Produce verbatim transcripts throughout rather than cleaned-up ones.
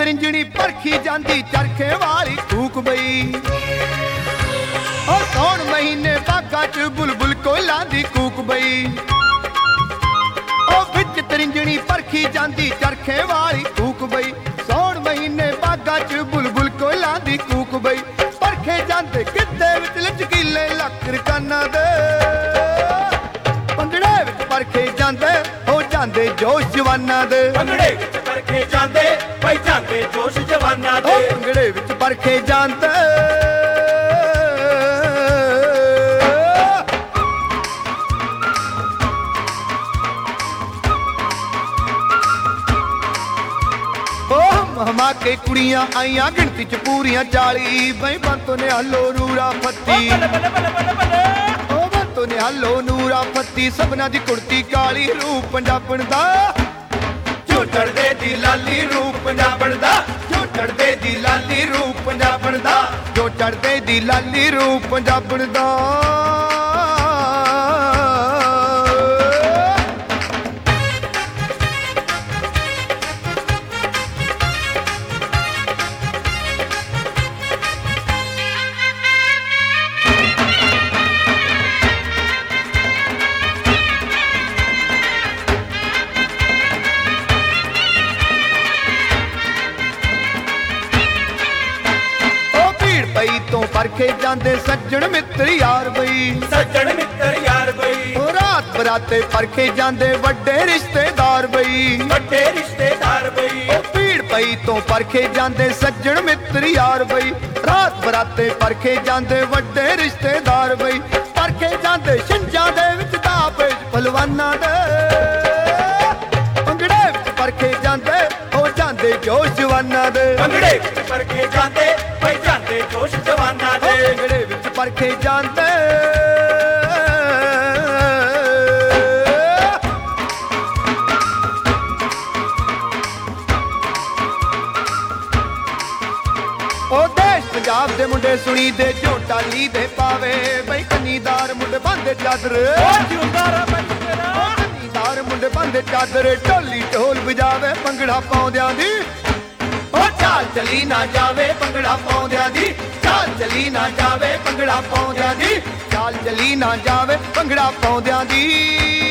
ਤਰਿੰਜਣੀ ਪਰਖੀ ਜਾਂਦੀ ਚਰਖੇ ਵਾਲੀ ਕੂਕ ਬਈ। ਉਹ ਸੌਣ ਮਹੀਨੇ ਬਾਗਾਂ ਚ ਬੁਲਬੁਲ ਕੋਇਲਾਂ ਦੀ ਕੂਕ ਬਈ। ਉਹ ਵਿੱਚ ਤਰਿੰਜਣੀ ਪਰਖੀ ਜਾਂਦੀ ਚਰਖੇ ਵਾਲੀ ਕੂਕ ਬਈ। ਸੌਣ ਮਹੀਨੇ ਬਾਗਾਂ ਚ ਬੁਲਬੁਲ ਕੋਇਲਾਂ ਦੀ ਕੂਕ ਬਈ। ਪਰਖੇ ਜਾਂਦੇ ਕਿੱਤੇ ਵਿੱਚ ਲਚਕੀਲੇ ਲੱਕ ਰਕਾਨਾਂ ਦੇ। ਭੰਗੜੇ ਵਿੱਚ ਪਰਖੇ ਜਾਂਦੇ ਹੋ ਜਾਂਦੇ ਜੋਸ਼ ਜਵਾਨਾਂ ਦੇ। ਭੰਗੜੇ ਵਿੱਚ ਪਰਖੇ ਜਾਂਦੇ ਬਈ ਜਾਂਦੇ ਜੋਸ਼ ਜਵਾਨਾਂ ਦੇ। ਉਹ ਭੰਗੜੇ ਵਿੱਚ ਪਰਖੇ ਜਾਂਦੇ। ਹਮਾ ਕੇ ਕੁੜੀਆਂ ਆਈਆਂ ਗਿਣਤੀ ਚ ਪੂਰੀਆਂ ਚਾਲੀ। ਬਈ ਬੰਤੋ ਨੇ ਹਲੋ ਨੂਰਾ ਫੱਤੀ। ਉਹ ਬੰਤੋ ਨੇ ਹਲੋ ਨੂਰਾ ਫੱਤੀ। ਸਭਨਾਂ ਦੀ ਕੁੜਤੀ ਕਾਲੀ ਰੂਪ ਪੰਜਾਬਣ ਦਾ। ਜੋ ਚੜਦੇ ਦੀ ਲਾਲੀ ਰੂਪ ਪੰਜਾਬਣ ਦਾ। ਜੋ ਚੜਦੇ ਦੀ ਲਾਲੀ ਰੂਪ ਪੰਜਾਬਣ ਦਾ। ਜੋ ਚੜਦੇ ਦੀ ਲਾਲੀ ਰੂਪ ਪੰਜਾਬਣ ਦਾ। ਬਈ ਤੋਂ ਪਰਖੇ ਜਾਂਦੇ ਸੱਜਣ ਮਿੱਤਰ ਯਾਰ ਬਈ। ਸੱਜਣ ਮਿੱਤਰ ਯਾਰ ਬਈ। ਉਹ ਰਾਤ ਬਰਾਤੇ ਪਰਖੇ ਜਾਂਦੇ ਵੱਡੇ ਰਿਸ਼ਤੇਦਾਰ ਬਈ। ਵੱਡੇ ਰਿਸ਼ਤੇਦਾਰ ਬਈ। ਉਹ ਭੀੜ ਪਈ ਤੋਂ ਪਰਖੇ ਜਾਂਦੇ ਸੱਜਣ ਮਿੱਤਰ ਯਾਰ ਬਈ। ਰਾਤ ਬਰਾਤੇ ਪਰਖੇ ਜਾਂਦੇ ਵੱਡੇ ਰਿਸ਼ਤੇਦਾਰ ਬਈ। ਪਰਖੇ ਜਾਂਦੇ ਛਿੰਝਾਂ ਦੇ ਵਿੱਚ ਦਾਪੇ ਪਹਿਲਵਾਨਾਂ ਦੇ। ਭੰਗੜੇ ਵਿੱਚ ਪਰਖੇ ਜਾਂਦੇ ਹੋ ਜਾਂਦੇ ਜੋਸ਼ ਜਵਾਨਾਂ ਦੇ। ਭੰਗੜੇ ਵਿੱਚ ਪਰਖੇ ਜਾਂਦੇ ਬਈ ਜਾਂਦੇ ਜੋਸ਼ ਜਵਾਨਾਂ ਦੇ। ਭੰਗੜੇ ਵਿੱਚ ਪਰਖੇ ਜਾਂਦੇ। ਉਹ ਦੇਸ਼ ਪੰਜਾਬ ਦੇ ਮੁੰਡੇ ਸੁਣੀ ਦੇ ਜੋ ਟਾਲੀ ਦੇ ਪਾਵੇ। ਬਈ ਕੰਨੀਦਾਰ ਮੁੰਡੇ ਬੰਦੇ ਚਾਦਰ। ਕੰਨੀਦਾਰ ਮੁੰਡੇ ਬੰਦੇ ਚਾਦਰ। ਢੋਲੀ ਢੋਲ ਵਜਾਵੇ ਭੰਗੜਾ ਪਾਉਂਦਿਆਂ ਦੀ। ਉਹ ਚਾਲ ਚਲੀ ਨਾ ਜਾਵੇ ਭੰਗੜਾ ਪਾਉਂਦਿਆਂ ਦੀ। ਚਾਲ ਚਲੀ ਨਾ ਜਾਵੇ ਭੰਗੜਾ ਪਾਉਂਦਿਆਂ ਦੀ। ਚਾਲ ਚਲੀ ਨਾ ਜਾਵੇ ਭੰਗੜਾ ਪਾਉਂਦਿਆਂ ਦੀ।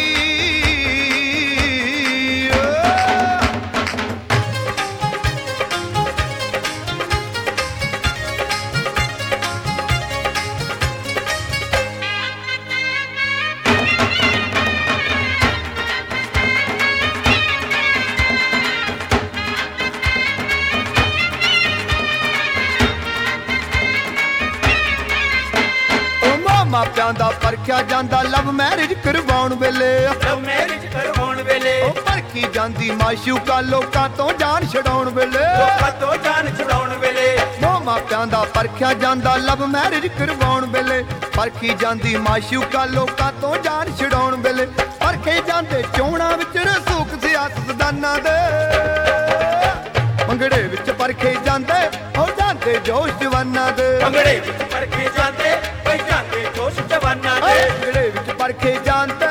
ਮਾਪਿਆਂ ਦਾ ਪਰਖਿਆ ਜਾਂਦਾ ਲਵ ਮੈਰਿਜ ਕਰਵਾਉਣ ਵੇਲੇ। ਲਵ ਮੈਰਿਜ ਕਰਵਾਉਣ ਵੇਲੇ। ਉਹ ਪਰਖੀ ਜਾਂਦੀ ਮਾਸ਼ੂਕਾ ਲੋਕਾਂ ਤੋਂ ਜਾਨ ਛਡਾਉਣ ਵੇਲੇ। ਲੋਕਾਂ ਤੋਂ ਜਾਨ ਛਡਾਉਣ ਵੇਲੇ। ਉਹ ਮਾਪਿਆਂ ਦਾ ਪਰਖਿਆ ਜਾਂਦਾ ਲਵ ਮੈਰਿਜ ਕਰਵਾਉਣ ਵੇਲੇ। ਪਰਖੀ ਜਾਂਦੀ ਮਾਸ਼ੂਕਾ ਲੋਕਾਂ ਤੋਂ ਜਾਨ ਛਡਾਉਣ ਵੇਲੇ। ਪਰਖੇ ਜਾਂਦੇ ਚੋਣਾਂ ਵਿੱਚ ਰਸੂਖ ਸਿਆਸਤਦਾਨਾਂ ਦੇ। ਭੰਗੜੇ ਵਿੱਚ ਪਰਖੇ ਜਾਂਦੇ ਹੋ ਜਾਂਦੇ ਜੋਸ਼ ਜਵਾਨਾਂ ਦੇ। ਭੰਗੜੇ ਵਿੱਚ ਪਰਖੇ ਜਾਂਦੇ ਬਈ ਜਾਂਦੇ ਜੋਸ਼ ਜਵਾਨਾਂ ਦੇ। ਭੰਗੜੇ ਵਿੱਚ ਪਰਖੇ ਜਾਂਦੇ।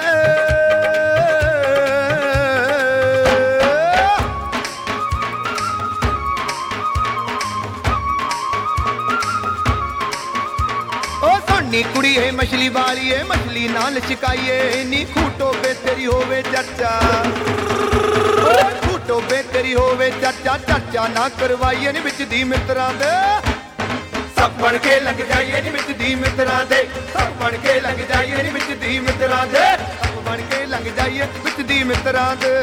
ਉਹ ਸੁਣਨੀ ਕੁੜੀਏ ਮਛਲੀ ਵਾਲੀਏ ਮਛਲੀ ਨਾਲ ਛਕਾਈਏ। ਨੀ ਖੂਟੋ ਬੇ ਤੇਰੀ ਹੋਵੇ ਚਰਚਾ। ਖੂਟੋ ਬੇ ਤੇਰੀ ਹੋਵੇ ਚਰਚਾ। ਚਰਚਾ ਨਾ ਕਰਵਾਈਏ ਨੀ ਵਿੱਚ ਦੀ ਮਿੱਤਰਾਂ ਦੇ। ਸਭ ਬਣ ਕੇ ਲੱਗ ਜਾਈਏ ਨੀ ਵਿੱਚ ਦੀ ਮਿੱਤਰਾਂ ਦੇ। ਸਭ ਬਣ ਕੇ ਲੱਗ ਜਾਈਏ ਨੀ ਵਿੱਚ ਦੀ ਮਿੱਤਰਾਂ ਦੇ। ਸਭ ਬਣ ਕੇ ਲੱਗ ਜਾਈਏ ਵਿੱਚ ਦੀ ਮਿੱਤਰਾਂ ਦੇ।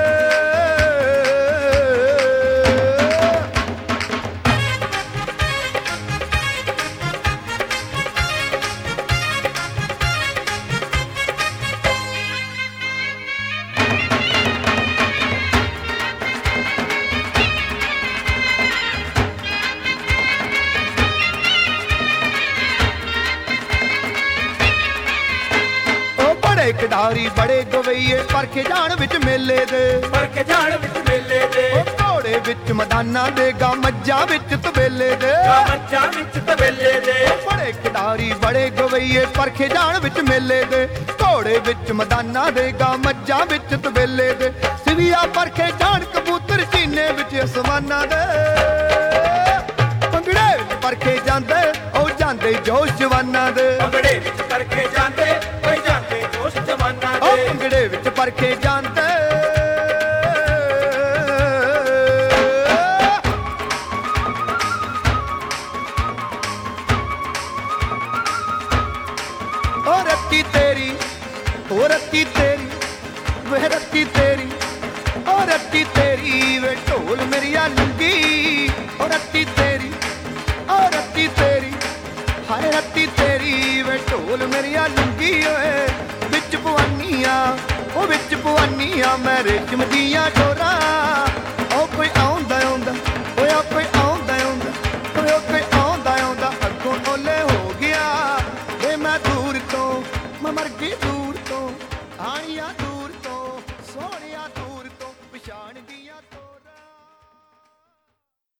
ਬੜੇ ਖਿਡਾਰੀ ਬੜੇ ਗਵਈਏ ਪਰਖੇ ਜਾਣ ਵਿੱਚ ਮੇਲੇ ਦੇ। ਪਰਖੇ ਜਾਣ ਵਿੱਚ ਮੇਲੇ ਦੇ। ਉਹ ਘੋੜੇ ਵਿੱਚ ਮੈਦਾਨਾਂ ਦੇ ਗਾ ਮੱਝਾਂ ਵਿੱਚ ਤਬੇਲੇ ਦੇ। ਮੱਝਾਂ ਵਿੱਚ ਤਬੇਲੇ ਦੇ। ਬੜੇ ਖਿਡਾਰੀ ਬੜੇ ਗਵਈਏ ਪਰਖੇ ਜਾਣ ਵਿੱਚ ਮੇਲੇ ਦੇ। ਘੋੜੇ ਵਿੱਚ ਮੈਦਾਨਾਂ ਦੇ ਗਾ ਮੱਝਾਂ ਵਿੱਚ ਤਬੇਲੇ ਦੇ। ਸਿਵੀਆ ਪਰਖੇ ਜਾਣ ਕਬੂਤਰ ਸੀਨੇ ਵਿੱਚ ਅਸਮਾਨਾਂ ਦੇ ਭੰਗੜੇ ਵਿੱਚ ਪਰਖੇ ਜਾਂਦੇ ਉਹ ਜਾਂਦੇ ਜੋਸ਼ ਜਵਾਨਾਂ ਦੇ ਭੰਗੜੇ ਵਿੱਚ ਕਰਕੇ ਜਾਂਦੇ ਓਏ ਜਾਂਦੇ ਜੋਸ਼ ਜਵਾਨਾਂ ਉਹ ਦੇ ਭੰਗੜੇ ਵਿੱਚ ਪਰਖੇ ਜਾਂਦੇ ਉਹ ਰੱਤੀ ਤੇਰੀ ਉਹ ਰੱਤੀ ਤੇਰੀ ਵੇ ਰੱਤੀ ਤੇਰੀ ਉਹ ਰੱਤੀ ਤੇਰੀ ਵੇ ਢੋਲ ਮੇਰੀਆ ਲੰਗੀ ਉਹ ਰੱਤੀ ਤੇਰੀ ਉਹ ਰੱਤੀ ਤੇਰੀ ਹਾਏ ਰੱਤੀ ਤੇਰੀ ਵੇ ਢੋਲ ਮੇਰੀਆ ਲੰਗੀ ਓਏ ਵਿੱਚ ਪਵਾਨੀਆਂ ਉਹ ਵਿੱਚ ਪਵਾਨੀਆਂ ਮੈਂ ਰੇਸ਼ਮ ਦੀਆਂ ਡੋਰਾਂ ਉਹ ਕੋਈ ਆਉਂਦਾ ਆਉਂਦਾ ਓਏ ਆ ਕੋਈ ਆਉਂਦਾ ਆਉਂਦਾ ਓਏ ਉਹ ਕੋਈ ਆਉਂਦਾ ਆਉਂਦਾ ਅੱਗੋਂ ਓਲੇ ਹੋ ਗਿਆ ਵੇ ਮੈਂ ਦੂਰ ਤੋਂ ਮੈਂ ਮਰ ਗਈ ਦੂਰ ਤੋਂ ਆਈਆਂ ਦੂਰ ਤੋਂ ਸੋਹਣਿਆ